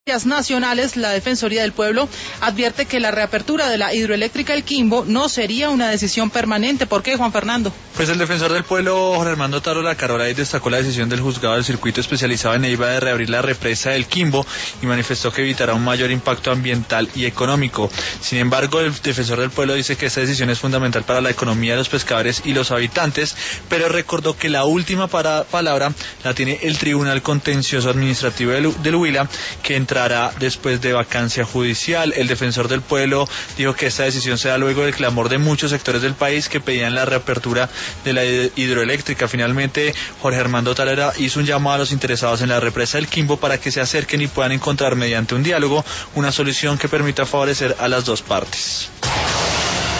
Nacionales, la Defensoría del Pueblo advierte que la reapertura de la hidroeléctrica El Quimbo no sería una decisión permanente. ¿Por qué, Juan Fernando? Pues el defensor del pueblo, Jorge Armando Tarola Caroray, destacó la decisión del juzgado del circuito especializado en Neiva de reabrir la represa del Quimbo y manifestó que evitará un mayor impacto ambiental y económico. Sin embargo, el defensor del pueblo dice que esta decisión es fundamental para la economía de los pescadores y los habitantes, pero recordó que la última palabra la tiene el Tribunal Contencioso Administrativo del Huila, que entrará después de vacancia judicial. El defensor del pueblo dijo que esta decisión se da luego del clamor de muchos sectores del país que pedían la reapertura de la hidroeléctrica. Finalmente, Jorge Armando Tarola hizo un llamado a los interesados en la represa del Quimbo para que se acerquen y puedan encontrar mediante un diálogo una solución que permita favorecer a las dos partes.